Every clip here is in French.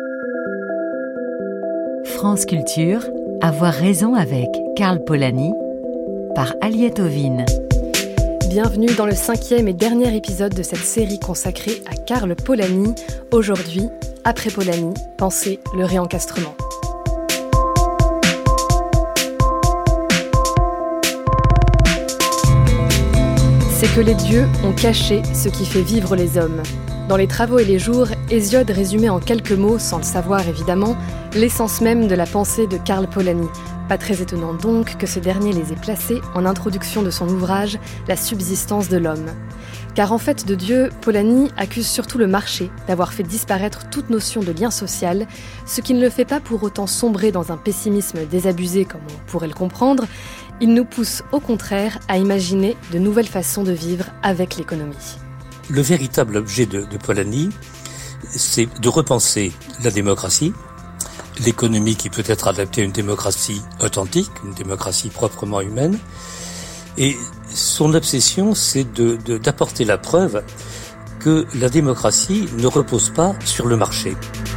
France Culture, Avoir raison avec Karl Polanyi, par Aliette Ovine. Bienvenue dans le 5e et dernier épisode de cette série consacrée à Karl Polanyi. Aujourd'hui, après Polanyi, pensez le réencastrement. C'est que les dieux ont caché ce qui fait vivre les hommes. Dans Les Travaux et les Jours, Hésiode résumait en quelques mots, sans le savoir évidemment, l'essence même de la pensée de Karl Polanyi. Pas très étonnant donc que ce dernier les ait placés en introduction de son ouvrage « La subsistance de l'homme ». Car en fait de Dieu, Polanyi accuse surtout le marché d'avoir fait disparaître toute notion de lien social, ce qui ne le fait pas pour autant sombrer dans un pessimisme désabusé comme on pourrait le comprendre. Il nous pousse au contraire à imaginer de nouvelles façons de vivre avec l'économie. Le véritable objet de Polanyi, c'est de repenser la démocratie, l'économie qui peut être adaptée à une démocratie authentique, une démocratie proprement humaine. Et son obsession, c'est d'apporter la preuve que la démocratie ne repose pas sur le marché.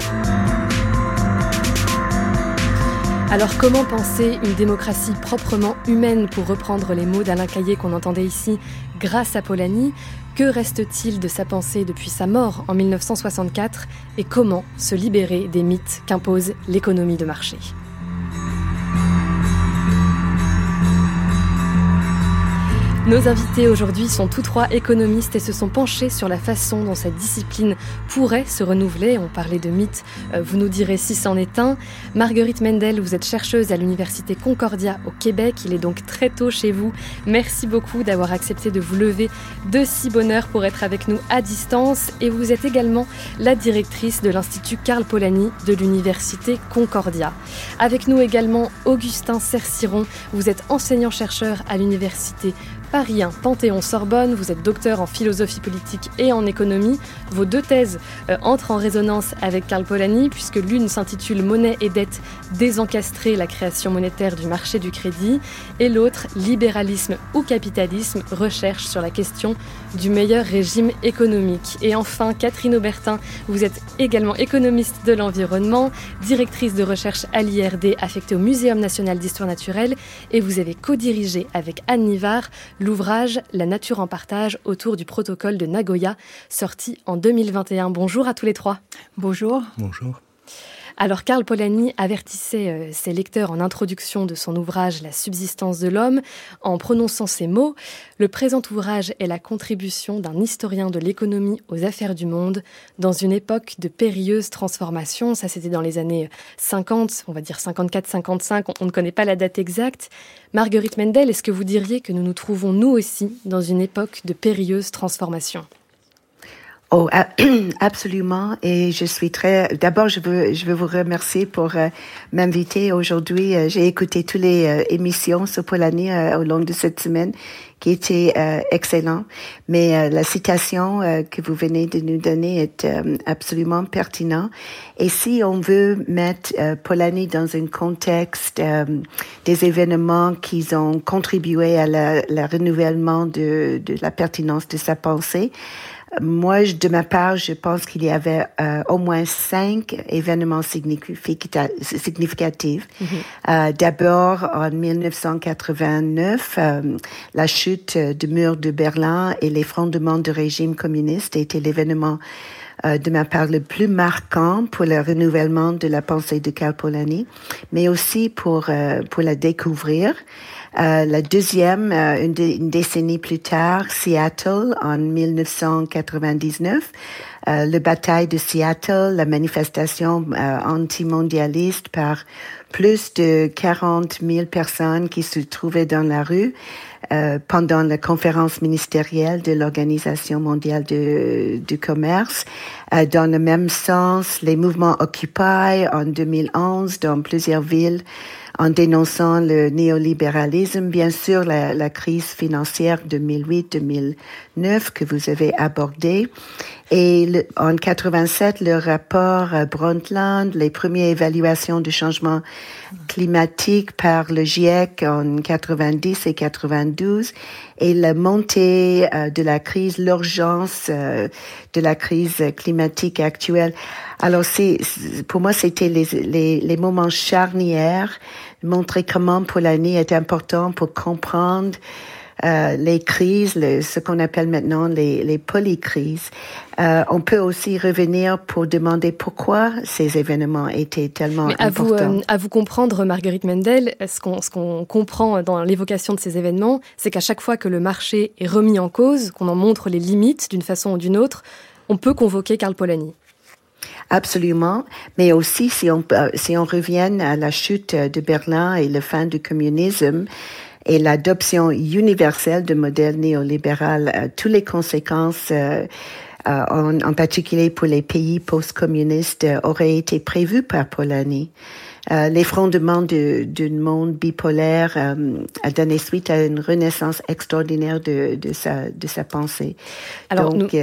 Alors comment penser une démocratie proprement humaine, pour reprendre les mots d'Alain Caillé qu'on entendait ici, grâce à Polanyi? Que reste-t-il de sa pensée depuis sa mort en 1964 et comment se libérer des mythes qu'impose l'économie de marché? Nos invités aujourd'hui sont tous trois économistes et se sont penchés sur la façon dont cette discipline pourrait se renouveler. On parlait de mythes, vous nous direz si c'en est un. Marguerite Mendel, vous êtes chercheuse à l'Université Concordia au Québec. Il est donc très tôt chez vous. Merci beaucoup d'avoir accepté de vous lever de si bonne heure pour être avec nous à distance. Et vous êtes également la directrice de l'Institut Karl Polanyi de l'Université Concordia. Avec nous également Augustin Cerciron. Vous êtes enseignant-chercheur à l'Université Paris 1, Panthéon-Sorbonne, vous êtes docteur en philosophie politique et en économie. Vos deux thèses entrent en résonance avec Karl Polanyi, puisque l'une s'intitule « Monnaie et dette, désencastrer la création monétaire du marché du crédit » et l'autre « Libéralisme ou capitalisme, recherche sur la question du meilleur régime économique ». Et enfin, Catherine Aubertin, vous êtes également économiste de l'environnement, directrice de recherche à l'IRD affectée au Muséum national d'histoire naturelle, et vous avez co-dirigé avec Anne Nivard l'ouvrage « La nature en partage » autour du protocole de Nagoya, sorti en 2021. Bonjour à tous les trois. Bonjour. Bonjour. Alors Karl Polanyi avertissait ses lecteurs en introduction de son ouvrage « La subsistance de l'homme » en prononçant ces mots. Le présent ouvrage est la contribution d'un historien de l'économie aux affaires du monde dans une époque de périlleuse transformation. Ça, c'était dans les années 50, on va dire 54-55, on ne connaît pas la date exacte. Marguerite Mendel, est-ce que vous diriez que nous nous trouvons nous aussi dans une époque de périlleuse transformation ? Oh, absolument. Et je suis d'abord, je veux vous remercier pour m'inviter aujourd'hui. J'ai écouté toutes les émissions sur Polanyi au long de cette semaine, qui étaient excellentes. Mais la citation que vous venez de nous donner est absolument pertinente. Et si on veut mettre Polanyi dans un contexte des événements qui ont contribué à la renouvellement de la pertinence de sa pensée, moi, de ma part, je pense qu'il y avait au moins 5 événements significatifs. D'abord, en 1989, la chute du mur de Berlin et l'effondrement du régime communiste était l'événement de ma part le plus marquant pour le renouvellement de la pensée de Karl Polanyi, mais aussi pour la découvrir. La deuxième, une décennie plus tard, Seattle, en 1999, la bataille de Seattle, la manifestation antimondialiste par plus de 40 000 personnes qui se trouvaient dans la rue pendant la conférence ministérielle de l'Organisation mondiale du commerce. Dans le même sens, les mouvements Occupy en 2011 dans plusieurs villes, en dénonçant le néolibéralisme, bien sûr la crise financière 2008-2009 que vous avez abordée. Et en 87, le rapport Brundtland, les premières évaluations du changement climatique par le GIEC en 90 et 92, et la montée de la crise, l'urgence de la crise climatique actuelle. Alors pour moi, c'était les moments charnières, montrer comment Polanyi est important pour comprendre les crises, ce qu'on appelle maintenant les polycrises. On peut aussi revenir pour demander pourquoi ces événements étaient tellement importants. À vous comprendre, Marguerite Mendel, ce qu'on comprend dans l'évocation de ces événements, c'est qu'à chaque fois que le marché est remis en cause, qu'on en montre les limites d'une façon ou d'une autre, on peut convoquer Karl Polanyi. Absolument, mais aussi si on revient à la chute de Berlin et la fin du communisme et l'adoption universelle de modèle néolibéral, toutes les conséquences, en particulier pour les pays post-communistes, auraient été prévues par Polanyi. Les fondements d'un monde bipolaire a donné suite à une renaissance extraordinaire de sa pensée. Alors, donc,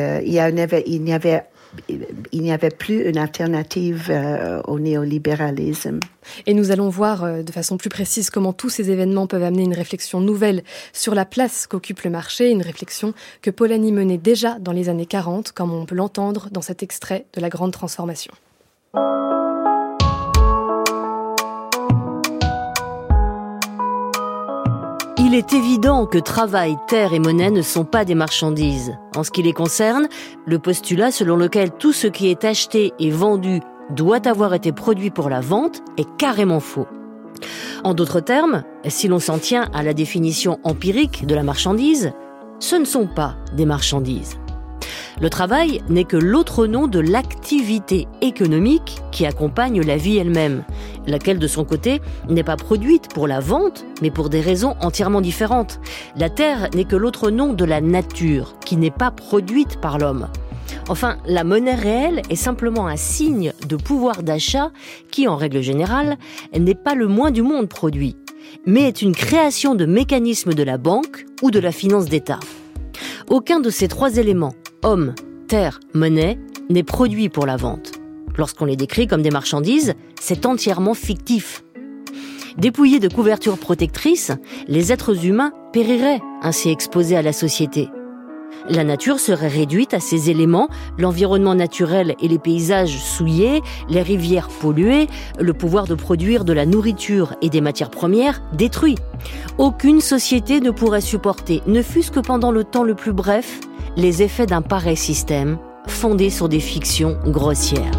il n'y avait plus une alternative au néolibéralisme. Et nous allons voir de façon plus précise comment tous ces événements peuvent amener une réflexion nouvelle sur la place qu'occupe le marché, une réflexion que Polanyi menait déjà dans les années 40, comme on peut l'entendre dans cet extrait de La Grande Transformation. Il est évident que travail, terre et monnaie ne sont pas des marchandises. En ce qui les concerne, le postulat selon lequel tout ce qui est acheté et vendu doit avoir été produit pour la vente est carrément faux. En d'autres termes, si l'on s'en tient à la définition empirique de la marchandise, ce ne sont pas des marchandises. Le travail n'est que l'autre nom de l'activité économique qui accompagne la vie elle-même, laquelle de son côté n'est pas produite pour la vente, mais pour des raisons entièrement différentes. La terre n'est que l'autre nom de la nature, qui n'est pas produite par l'homme. Enfin, la monnaie réelle est simplement un signe de pouvoir d'achat qui, en règle générale, n'est pas le moins du monde produit, mais est une création de mécanismes de la banque ou de la finance d'État. Aucun de ces trois éléments, homme, terre, monnaie, n'est produit pour la vente. Lorsqu'on les décrit comme des marchandises, c'est entièrement fictif. Dépouillés de couverture protectrice, les êtres humains périraient, ainsi exposés à la société. La nature serait réduite à ces éléments, l'environnement naturel et les paysages souillés, les rivières polluées, le pouvoir de produire de la nourriture et des matières premières détruits. Aucune société ne pourrait supporter, ne fût-ce que pendant le temps le plus bref, les effets d'un pareil système, fondé sur des fictions grossières.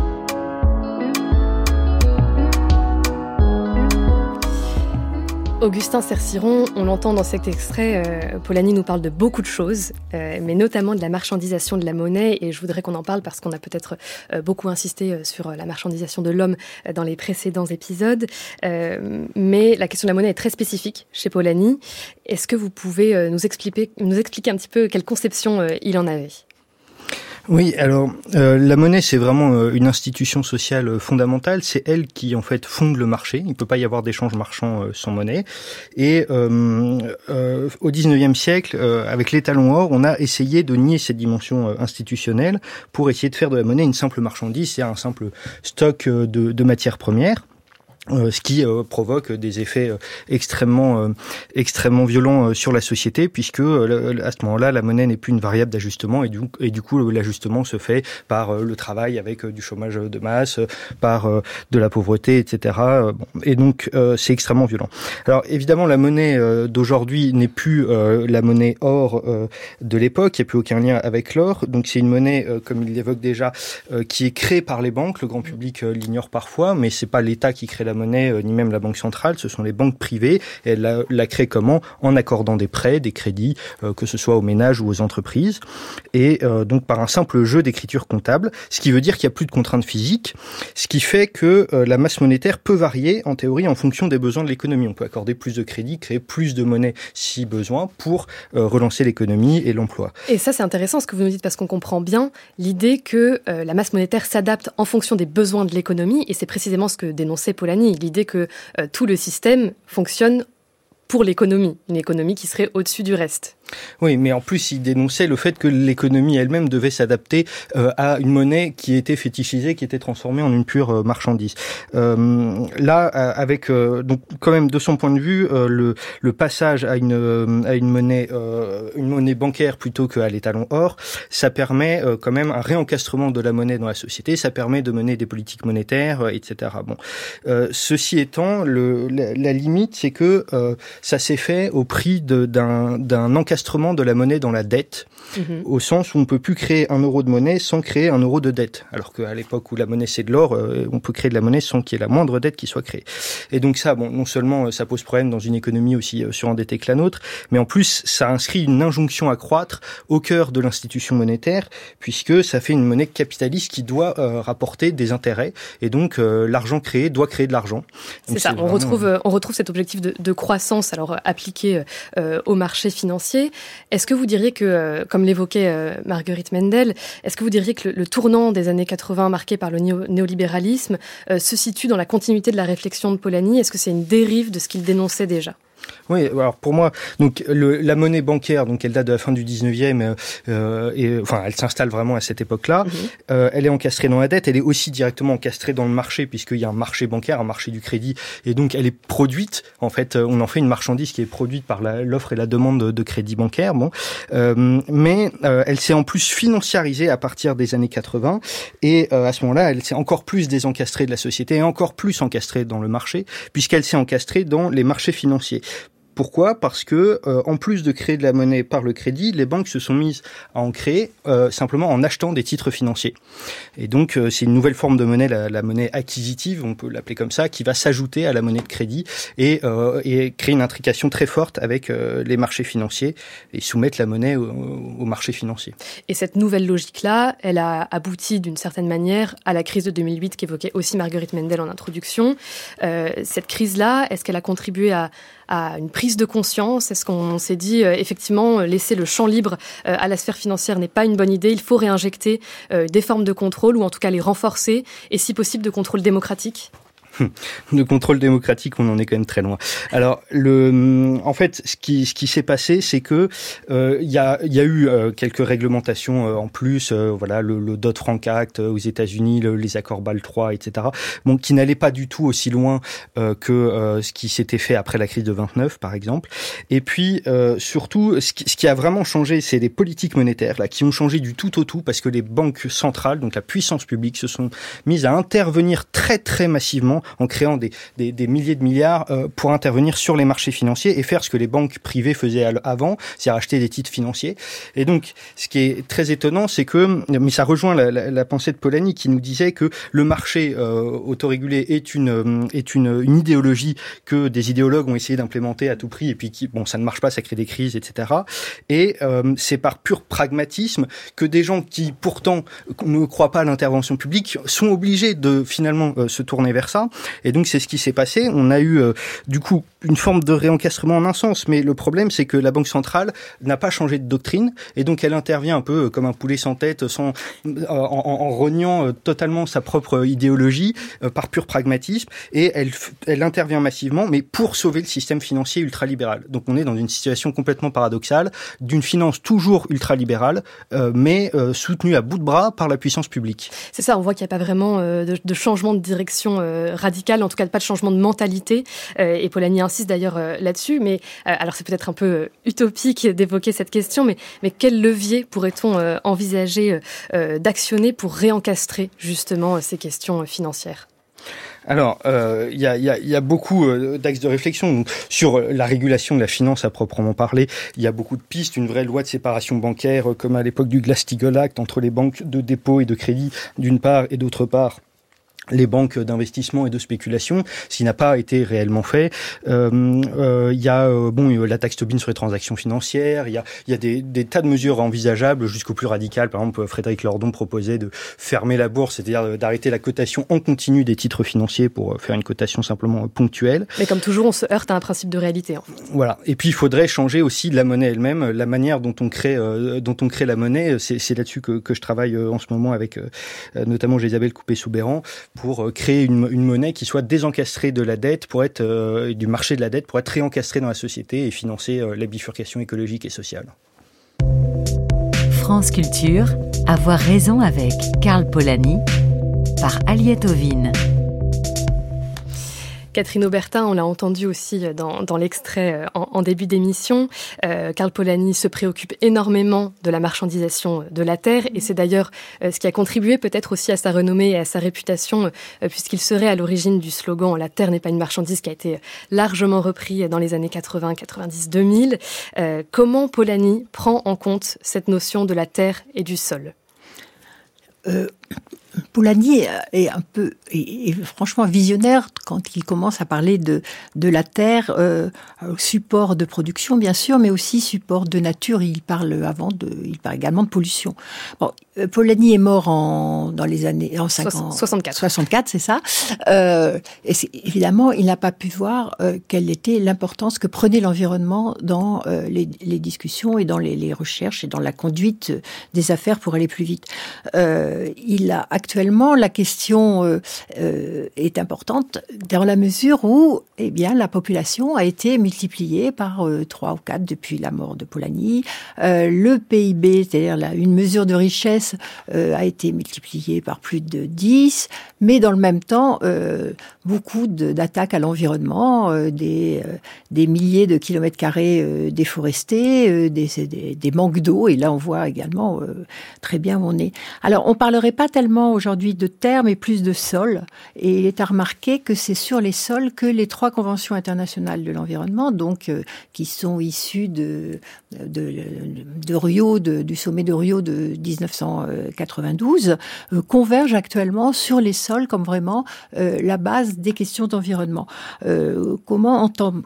Augustin Cerciron, on l'entend dans cet extrait, Polanyi nous parle de beaucoup de choses, mais notamment de la marchandisation de la monnaie, et je voudrais qu'on en parle parce qu'on a peut-être beaucoup insisté sur la marchandisation de l'homme dans les précédents épisodes, mais la question de la monnaie est très spécifique chez Polanyi. Est-ce que vous pouvez nous expliquer un petit peu quelle conception il en avait ? Oui, alors la monnaie, c'est vraiment une institution sociale fondamentale. C'est elle qui, en fait, fonde le marché. Il ne peut pas y avoir d'échange marchand sans monnaie. Et au XIXe siècle, avec l'étalon or, on a essayé de nier cette dimension institutionnelle pour essayer de faire de la monnaie une simple marchandise, c'est-à-dire un simple stock de matières premières. Ce qui provoque des effets extrêmement violents sur la société, puisque à ce moment-là, la monnaie n'est plus une variable d'ajustement, et du coup, l'ajustement se fait par le travail avec du chômage de masse, par de la pauvreté, etc. Et donc, c'est extrêmement violent. Alors, évidemment, la monnaie d'aujourd'hui n'est plus la monnaie or de l'époque, il n'y a plus aucun lien avec l'or, donc c'est une monnaie, comme il l'évoque déjà, qui est créée par les banques. Le grand public l'ignore parfois, mais c'est pas l'État qui crée la monnaie, ni même la banque centrale, ce sont les banques privées. Et elle la crée comment ? En accordant des prêts, des crédits, que ce soit aux ménages ou aux entreprises. Et donc par un simple jeu d'écriture comptable, ce qui veut dire qu'il n'y a plus de contraintes physiques, ce qui fait que la masse monétaire peut varier, en théorie, en fonction des besoins de l'économie. On peut accorder plus de crédits, créer plus de monnaie si besoin, pour relancer l'économie et l'emploi. Et ça, c'est intéressant ce que vous nous dites, parce qu'on comprend bien l'idée que la masse monétaire s'adapte en fonction des besoins de l'économie, et c'est précisément ce que dénonçait Polanyi. L'idée que tout le système fonctionne pour l'économie, une économie qui serait au-dessus du reste. Oui, mais en plus, il dénonçait le fait que l'économie elle-même devait s'adapter à une monnaie qui était fétichisée, qui était transformée en une pure marchandise. Là, avec donc quand même de son point de vue, le passage à une monnaie bancaire plutôt qu'à l'étalon or, ça permet quand même un réencastrement de la monnaie dans la société. Ça permet de mener des politiques monétaires, etc. Bon, ceci étant, la limite, c'est que ça s'est fait au prix d'un encastrement de la monnaie dans la dette, au sens où on peut plus créer un euro de monnaie sans créer un euro de dette. Alors qu'à l'époque où la monnaie c'est de l'or, on peut créer de la monnaie sans qu'il y ait la moindre dette qui soit créée. Et donc ça, bon, non seulement ça pose problème dans une économie aussi surendettée que la nôtre, mais en plus ça inscrit une injonction à croître au cœur de l'institution monétaire, puisque ça fait une monnaie capitaliste qui doit rapporter des intérêts, et donc l'argent créé doit créer de l'argent. Donc, c'est ça, on retrouve cet objectif de croissance alors appliqué au marché financier. Est-ce que vous diriez que, comme l'évoquait Marguerite Mendel, est-ce que vous diriez que le tournant des années 80 marqué par le néolibéralisme se situe dans la continuité de la réflexion de Polanyi? Est-ce que c'est une dérive de ce qu'il dénonçait déjà? Oui, alors pour moi, donc la monnaie bancaire, donc elle date de la fin du 19e, enfin elle s'installe vraiment à cette époque-là. Elle est encastrée dans la dette, elle est aussi directement encastrée dans le marché, puisqu'il y a un marché bancaire, un marché du crédit, et donc elle est produite. En fait, on en fait une marchandise qui est produite par l'offre et la demande de crédit bancaire. Bon, mais elle s'est en plus financiarisée à partir des années 80, et à ce moment-là, elle s'est encore plus désencastrée de la société et encore plus encastrée dans le marché, puisqu'elle s'est encastrée dans les marchés financiers. Pourquoi ? Parce que en plus de créer de la monnaie par le crédit, les banques se sont mises à en créer simplement en achetant des titres financiers. Et donc c'est une nouvelle forme de monnaie, la monnaie acquisitive, on peut l'appeler comme ça, qui va s'ajouter à la monnaie de crédit et créer une intrication très forte avec les marchés financiers et soumettre la monnaie au marché financier. Et cette nouvelle logique-là, elle a abouti d'une certaine manière à la crise de 2008 qu'évoquait aussi Marguerite Mendel en introduction. Cette crise-là, est-ce qu'elle a contribué à une prise de conscience? Est-ce qu'on s'est dit, effectivement, laisser le champ libre à la sphère financière n'est pas une bonne idée, il faut réinjecter des formes de contrôle, ou en tout cas les renforcer, et si possible de contrôle démocratique? De contrôle démocratique, on en est quand même très loin. Alors, en fait, ce qui s'est passé, c'est que il y a eu quelques réglementations en plus, voilà, le Dodd-Frank Act aux États-Unis, les accords Bâle III, etc. Bon, qui n'allaient pas du tout aussi loin que ce qui s'était fait après la crise de 29, par exemple. Et puis, surtout, ce qui a vraiment changé, c'est les politiques monétaires là, qui ont changé du tout au tout, parce que les banques centrales, donc la puissance publique, se sont mises à intervenir très très massivement en créant des milliers de milliards pour intervenir sur les marchés financiers et faire ce que les banques privées faisaient avant, c'est-à-dire acheter des titres financiers. Et donc, ce qui est très étonnant, c'est que, mais ça rejoint la pensée de Polanyi qui nous disait que le marché autorégulé est une idéologie que des idéologues ont essayé d'implémenter à tout prix, et puis ça ne marche pas, ça crée des crises, etc. Et c'est par pur pragmatisme que des gens qui pourtant ne croient pas à l'intervention publique sont obligés de finalement se tourner vers ça. Et donc c'est ce qui s'est passé. On a eu du coup une forme de réencastrement en un sens, mais le problème c'est que la Banque centrale n'a pas changé de doctrine, et donc elle intervient un peu comme un poulet sans tête, en reniant totalement sa propre idéologie par pur pragmatisme, et elle intervient massivement, mais pour sauver le système financier ultralibéral. Donc on est dans une situation complètement paradoxale d'une finance toujours ultralibérale, mais soutenue à bout de bras par la puissance publique. C'est ça, on voit qu'il n'y a pas vraiment de changement de direction radical, en tout cas pas de changement de mentalité, et Polanyi insiste d'ailleurs là-dessus, mais alors c'est peut-être un peu utopique d'évoquer cette question, mais quel levier pourrait-on envisager d'actionner pour réencastrer justement ces questions financières ? Alors, il y a beaucoup d'axes de réflexion. Donc, sur la régulation de la finance à proprement parler, il y a beaucoup de pistes. Une vraie loi de séparation bancaire, comme à l'époque du Glass-Steagall Act, entre les banques de dépôt et de crédit d'une part, et d'autre part les banques d'investissement et de spéculation, ce qui n'a pas été réellement fait. Il y a la taxe Tobin sur les transactions financières, il y a des tas de mesures envisageables jusqu'au plus radical. Par exemple, Frédéric Lordon proposait de fermer la bourse, c'est-à-dire d'arrêter la cotation en continu des titres financiers pour faire une cotation simplement ponctuelle. Mais comme toujours, on se heurte à un principe de réalité, en fait. Voilà. Et puis il faudrait changer aussi la monnaie elle-même, la manière dont on crée la monnaie. C'est là-dessus que je travaille en ce moment avec notamment Isabelle Coupé-Soubeyran, pour créer une monnaie qui soit désencastrée de la dette, pour être du marché de la dette, pour être réencastrée dans la société et financer la bifurcation écologique et sociale. France Culture, avoir raison avec Karl Polanyi par Aliette Ovine. Catherine Aubertin, on l'a entendu aussi dans l'extrait en début d'émission. Karl Polanyi se préoccupe énormément de la marchandisation de la terre et c'est d'ailleurs ce qui a contribué peut-être aussi à sa renommée et à sa réputation puisqu'il serait à l'origine du slogan « La terre n'est pas une marchandise » qui a été largement repris dans les années 80, 90, 2000. Comment Polanyi prend en compte cette notion de la terre et du sol ? Polanyi est franchement visionnaire quand il commence à parler de la terre, support de production bien sûr, mais aussi support de nature. Il parle également de pollution. Bon, Polanyi est mort dans les années 64, c'est ça. Et évidemment, il n'a pas pu voir quelle était l'importance que prenait l'environnement dans les discussions et dans les recherches et dans la conduite des affaires pour aller plus vite. Actuellement, la question est importante dans la mesure où, la population a été multipliée par 3 ou 4 depuis la mort de Polanyi. Le PIB, c'est-à-dire une mesure de richesse, a été multiplié par plus de 10, mais dans le même temps, beaucoup d'attaques à l'environnement, des milliers de kilomètres carrés déforestés, des manques d'eau, et là on voit également très bien où on est. Alors on parlerait pas tellement aujourd'hui de terre, mais plus de sol, et il est à remarquer que c'est sur les sols que les 3 conventions internationales de l'environnement, donc qui sont issues de Rio, du sommet de Rio de 1992, convergent actuellement sur les sols comme vraiment la base des questions d'environnement. Comment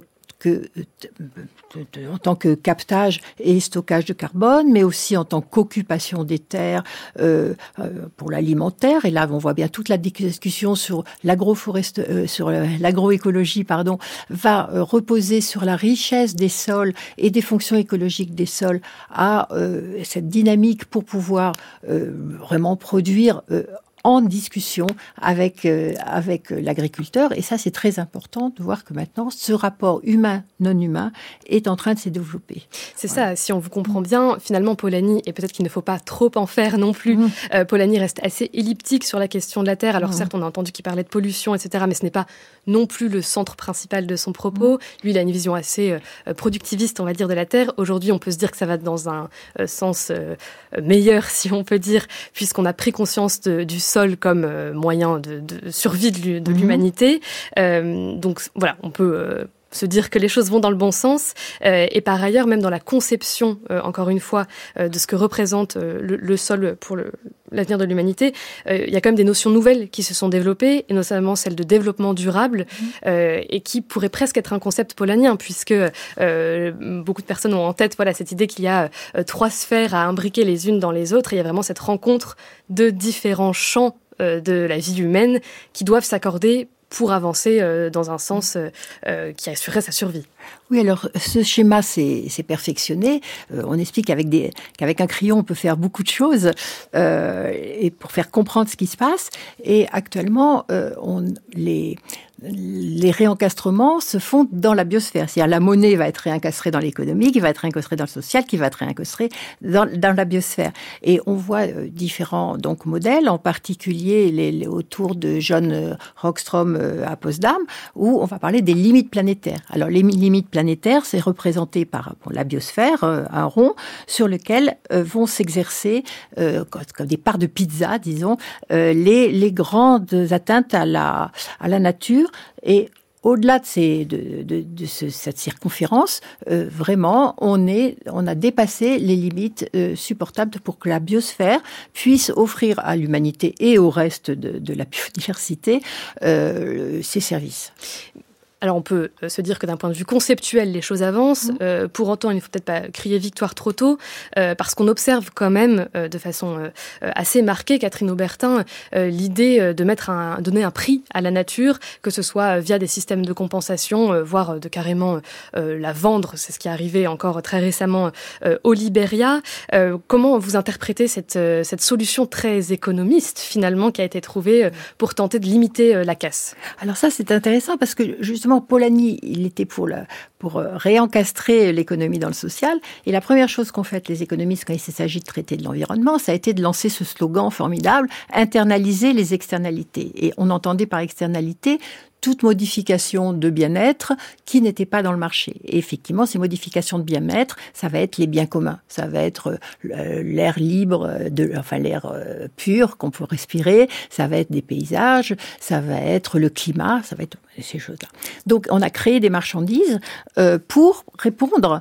en tant que captage et stockage de carbone, mais aussi en tant qu'occupation des terres pour l'alimentaire. Et là, on voit bien toute la discussion sur l'agroécologie, va reposer sur la richesse des sols et des fonctions écologiques des sols à cette dynamique pour pouvoir vraiment produire en discussion avec l'agriculteur. Et ça, c'est très important de voir que maintenant, ce rapport humain-non humain est en train de se développer. C'est ça, si on vous comprend bien, finalement, Polanyi, et peut-être qu'il ne faut pas trop en faire non plus, Polanyi reste assez elliptique sur la question de la terre. Alors certes, on a entendu qu'il parlait de pollution, etc., mais ce n'est pas non plus le centre principal de son propos. Lui, il a une vision assez productiviste, on va dire, de la terre. Aujourd'hui, on peut se dire que ça va dans un sens meilleur, si on peut dire, puisqu'on a pris conscience du sol comme moyen de survie de l'humanité. Donc voilà, on peut se dire que les choses vont dans le bon sens. Et par ailleurs, même dans la conception, encore une fois, de ce que représente le sol pour l'avenir de l'humanité, il y a quand même des notions nouvelles qui se sont développées, et notamment celle de développement durable, et qui pourrait presque être un concept polanien, puisque beaucoup de personnes ont en tête cette idée qu'il y a 3 sphères à imbriquer les unes dans les autres, et il y a vraiment cette rencontre de différents champs de la vie humaine qui doivent s'accorder pour avancer dans un sens qui assurerait sa survie. Oui, alors ce schéma s'est perfectionné. On explique qu'avec un crayon, on peut faire beaucoup de choses et pour faire comprendre ce qui se passe. Et actuellement, les réencastrements se font dans la biosphère. C'est-à-dire la monnaie va être réencastrée dans l'économie, qui va être réencastrée dans le social, qui va être réencastrée dans la biosphère. Et on voit différents modèles, en particulier autour de John Rockstrom à Potsdam, où on va parler des limites planétaires. Alors les limites planétaires, c'est représenté par la biosphère, un rond, sur lequel vont s'exercer, comme des parts de pizza, disons, les grandes atteintes à la nature. Et au-delà de cette circonférence, vraiment, on a dépassé les limites supportables pour que la biosphère puisse offrir à l'humanité et au reste de la biodiversité ses services. Alors on peut se dire que d'un point de vue conceptuel, les choses avancent. Pour autant, il ne faut peut-être pas crier victoire trop tôt, parce qu'on observe quand même de façon assez marquée, Catherine Aubertin, l'idée de donner un prix à la nature, que ce soit via des systèmes de compensation, voire de carrément la vendre. C'est ce qui est arrivé encore très récemment au Libéria. Comment vous interprétez cette solution très économiste, finalement, qui a été trouvée pour tenter de limiter la casse? Alors ça, c'est intéressant parce que justement, Polanyi, il était pour réencastrer l'économie dans le social. Et la première chose qu'ont fait les économistes quand il s'agit de traiter de l'environnement, ça a été de lancer ce slogan formidable, internaliser les externalités. Et on entendait par externalité toute modification de bien-être qui n'était pas dans le marché. Et effectivement, ces modifications de bien-être, ça va être les biens communs. Ça va être l'air libre, l'air pur qu'on peut respirer. Ça va être des paysages. Ça va être le climat. Ça va être ces choses-là. Donc, on a créé des marchandises pour répondre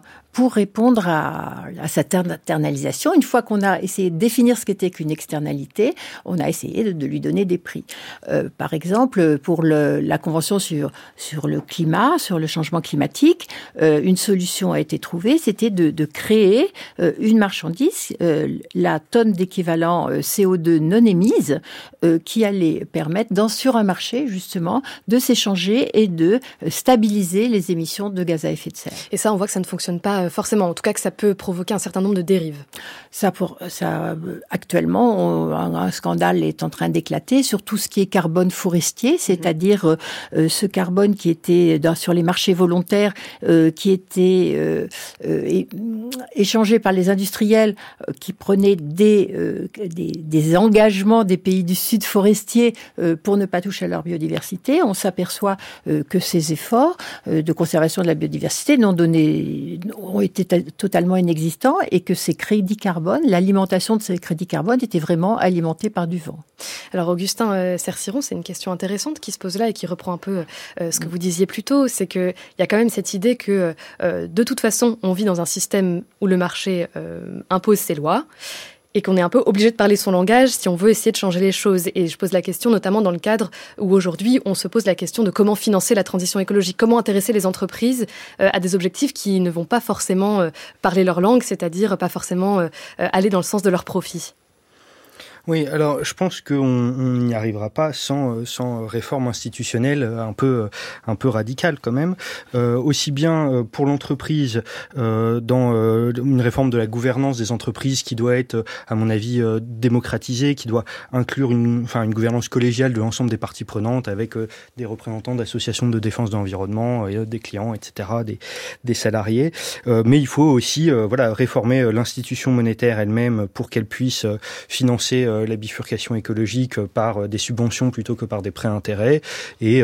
à cette internalisation. Une fois qu'on a essayé de définir ce qu'était qu'une externalité, on a essayé de lui donner des prix. Par exemple, pour la Convention sur le climat, sur le changement climatique, une solution a été trouvée, c'était de créer une marchandise, la tonne d'équivalent CO2 non émise, qui allait permettre, sur un marché, justement, de s'échanger et de stabiliser les émissions de gaz à effet de serre. Et ça, on voit que ça ne fonctionne pas forcément, en tout cas que ça peut provoquer un certain nombre de dérives. Actuellement, un scandale est en train d'éclater sur tout ce qui est carbone forestier, c'est-à-dire ce carbone qui était sur les marchés volontaires, qui était échangé par les industriels qui prenaient des engagements des pays du Sud forestiers pour ne pas toucher à leur biodiversité. On s'aperçoit que ces efforts de conservation de la biodiversité ont été totalement inexistants et que ces crédits carbone, l'alimentation de ces crédits carbone était vraiment alimentée par du vent. Alors Augustin Cerciron, c'est une question intéressante qui se pose là et qui reprend un peu ce que vous disiez plus tôt, c'est qu'il y a quand même cette idée que de toute façon, on vit dans un système où le marché impose ses lois, et qu'on est un peu obligé de parler son langage si on veut essayer de changer les choses. Et je pose la question notamment dans le cadre où aujourd'hui on se pose la question de comment financer la transition écologique, comment intéresser les entreprises à des objectifs qui ne vont pas forcément parler leur langue, c'est-à-dire pas forcément aller dans le sens de leur profit. Oui, alors je pense qu'on n'y arrivera pas sans réforme institutionnelle un peu radicale quand même. Aussi bien pour l'entreprise dans une réforme de la gouvernance des entreprises qui doit être, à mon avis, démocratisée, qui doit inclure une gouvernance collégiale de l'ensemble des parties prenantes avec des représentants d'associations de défense de l'environnement, des clients, etc., des salariés. Mais il faut aussi réformer l'institution monétaire elle-même pour qu'elle puisse financer la bifurcation écologique par des subventions plutôt que par des prêts à intérêt et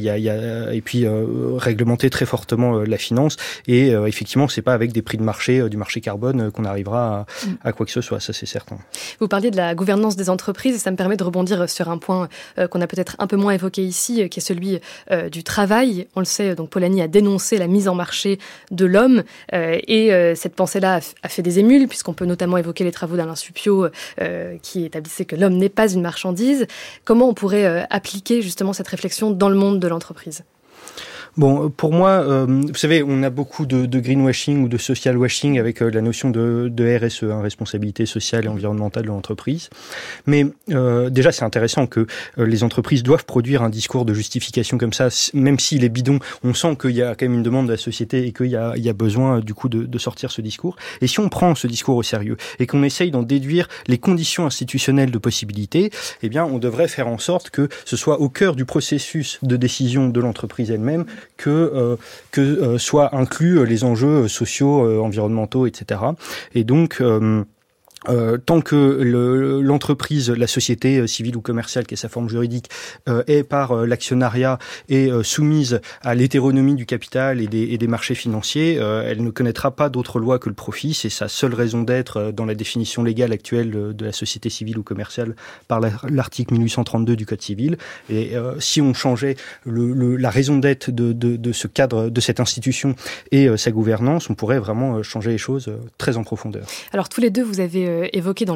réglementer très fortement la finance et effectivement c'est pas avec des prix de marché du marché carbone qu'on arrivera à quoi que ce soit, ça c'est certain. Vous parliez de la gouvernance des entreprises et ça me permet de rebondir sur un point qu'on a peut-être un peu moins évoqué ici, qui est celui du travail. On le sait, donc Polanyi a dénoncé la mise en marché de l'homme et cette pensée-là a fait des émules puisqu'on peut notamment évoquer les travaux d'Alain Supiot qui établissait que l'homme n'est pas une marchandise. Comment on pourrait appliquer justement cette réflexion dans le monde de l'entreprise ? Bon, pour moi, vous savez, on a beaucoup de greenwashing ou de social washing avec la notion de RSE, responsabilité sociale et environnementale de l'entreprise. Mais déjà, c'est intéressant que les entreprises doivent produire un discours de justification comme ça, même s'il est bidon. On sent qu'il y a quand même une demande de la société et qu'il y a besoin du coup de sortir ce discours. Et si on prend ce discours au sérieux et qu'on essaye d'en déduire les conditions institutionnelles de possibilité, eh bien, on devrait faire en sorte que ce soit au cœur du processus de décision de l'entreprise elle-même que soient inclus les enjeux sociaux, environnementaux, etc. Et donc tant que l'entreprise, la société civile ou commerciale, qui est sa forme juridique, est par l'actionnariat et soumise à l'hétéronomie du capital et des marchés financiers, elle ne connaîtra pas d'autre loi que le profit. C'est sa seule raison d'être dans la définition légale actuelle de la société civile ou commerciale par l'article 1832 du Code civil. Et si on changeait la raison d'être de ce cadre, de cette institution et sa gouvernance, on pourrait vraiment changer les choses très en profondeur. Alors tous les deux, vous avez évoqué dans les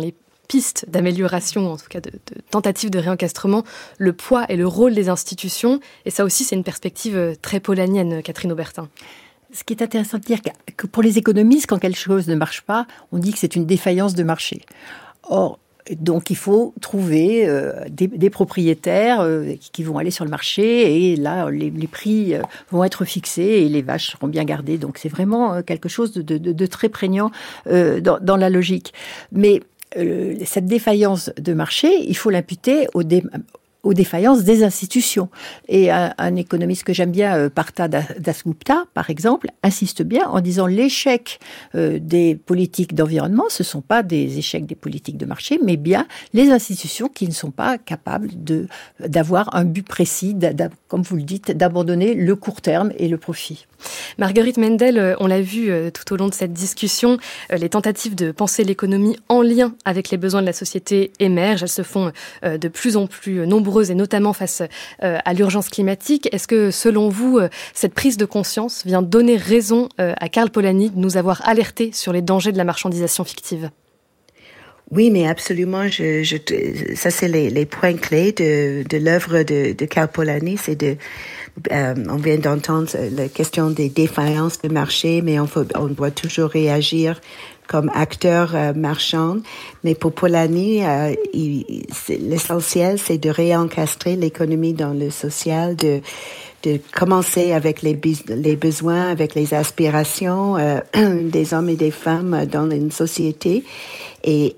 pistes d'amélioration, en tout cas de tentatives de réencastrement, le poids et le rôle des institutions. Et ça aussi, c'est une perspective très polannienne, Catherine Aubertin. Ce qui est intéressant de dire que pour les économistes, quand quelque chose ne marche pas, on dit que c'est une défaillance de marché. Or, donc il faut trouver des propriétaires qui vont aller sur le marché et là les prix vont être fixés et les vaches seront bien gardées. Donc c'est vraiment quelque chose de très prégnant dans la logique. Mais cette défaillance de marché, il faut l'imputer aux défaillances des institutions. Et un économiste que j'aime bien, Partha Dasgupta, par exemple, insiste bien en disant l'échec des politiques d'environnement, ce ne sont pas des échecs des politiques de marché, mais bien les institutions qui ne sont pas capables d'avoir un but précis, comme vous le dites, d'abandonner le court terme et le profit. Marguerite Mendel, on l'a vu tout au long de cette discussion, les tentatives de penser l'économie en lien avec les besoins de la société émergent. Elles se font de plus en plus nombreuses et notamment face à l'urgence climatique. Est-ce que, selon vous, cette prise de conscience vient donner raison à Karl Polanyi de nous avoir alertés sur les dangers de la marchandisation fictive ? Oui, mais absolument. Ça, c'est les points clés de l'œuvre de Karl Polanyi. C'est on vient d'entendre la question des défaillances de marché, mais on doit toujours réagir comme acteur marchand. Mais pour Polanyi, l'essentiel, c'est de réencastrer l'économie dans le social, de commencer avec les besoins, avec les aspirations des hommes et des femmes dans une société et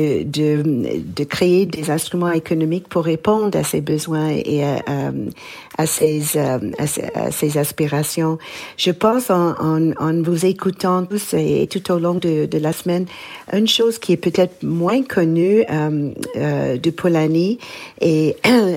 de créer des instruments économiques pour répondre à ces besoins et à ces aspirations. Je pense en vous écoutant tous et tout au long de la semaine, une chose qui est peut-être moins connue de Polanyi et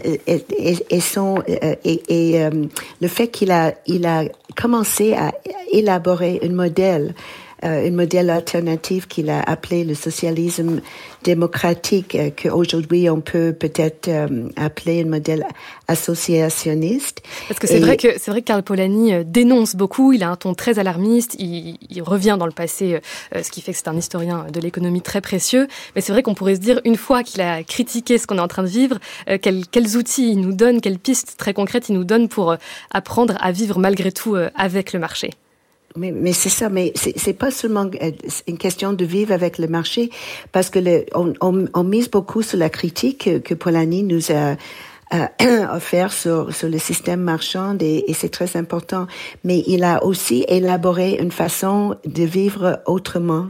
le fait qu'il a commencé à élaborer un modèle alternatif qu'il a appelé le socialisme démocratique, qu'aujourd'hui on peut peut-être appeler un modèle associationniste. Parce que c'est vrai que Karl Polanyi dénonce beaucoup, il a un ton très alarmiste, il revient dans le passé, ce qui fait que c'est un historien de l'économie très précieux, mais c'est vrai qu'on pourrait se dire, une fois qu'il a critiqué ce qu'on est en train de vivre, quels outils il nous donne, quelles pistes très concrètes il nous donne pour apprendre à vivre malgré tout avec le marché. Mais c'est ça, mais c'est pas seulement une question de vivre avec le marché, parce que on mise beaucoup sur la critique que Polanyi nous a offert sur le système marchand et c'est très important. Mais il a aussi élaboré une façon de vivre autrement.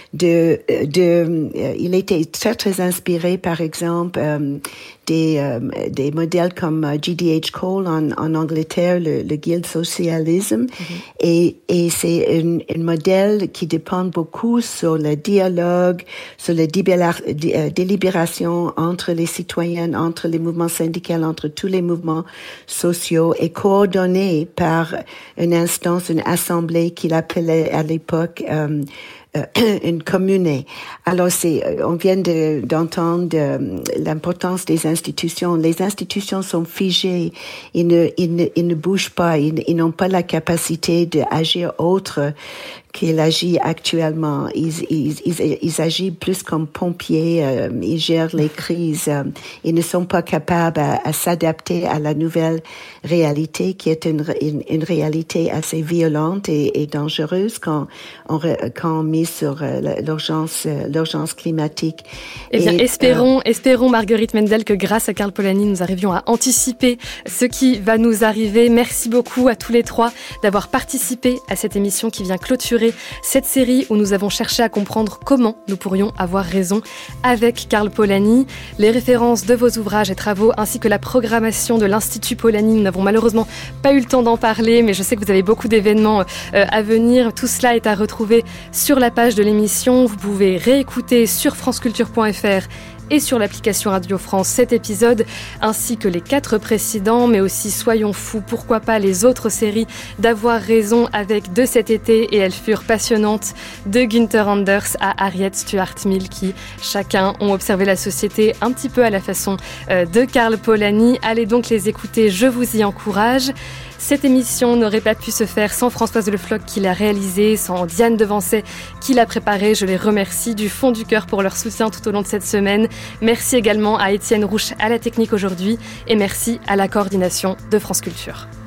Il était très inspiré, par exemple, des modèles comme G.D.H. Cole en Angleterre, le Guild Socialism, et c'est un modèle qui dépend beaucoup sur le dialogue, sur la délibération entre les citoyens, entre les mouvements syndicaux, entre tous les mouvements sociaux, et coordonné par une instance, une assemblée qu'il appelait à l'époque une commune. Alors on vient d'entendre l'importance des institutions. Les institutions sont figées, ils ne bougent pas, ils n'ont pas la capacité d'agir autre qu'il agit actuellement. Ils agissent plus comme pompiers, ils gèrent les crises, ils ne sont pas capables à s'adapter à la nouvelle réalité qui est une réalité assez violente et dangereuse quand on mise sur l'urgence climatique. Eh bien, espérons, Marguerite Mendel, que grâce à Karl Polanyi, nous arrivions à anticiper ce qui va nous arriver. Merci beaucoup à tous les trois d'avoir participé à cette émission qui vient clôturer cette série où nous avons cherché à comprendre comment nous pourrions avoir raison avec Karl Polanyi. Les références de vos ouvrages et travaux ainsi que la programmation de l'Institut Polanyi, nous n'avons malheureusement pas eu le temps d'en parler, mais je sais que vous avez beaucoup d'événements à venir. Tout cela est à retrouver sur la page de l'émission. Vous pouvez réécouter sur franceculture.fr et sur l'application Radio France cet épisode, ainsi que les 4 précédents, mais aussi Soyons fous, pourquoi pas les autres séries d'Avoir raison avec de cet été, et elles furent passionnantes, de Günther Anders à Harriet Stuart Mill, qui chacun ont observé la société un petit peu à la façon de Karl Polanyi. Allez donc les écouter, je vous y encourage. Cette émission n'aurait pas pu se faire sans Françoise Le Floch qui l'a réalisée, sans Diane Devancet qui l'a préparée. Je les remercie du fond du cœur pour leur soutien tout au long de cette semaine. Merci également à Étienne Rouche à la technique aujourd'hui et merci à la coordination de France Culture.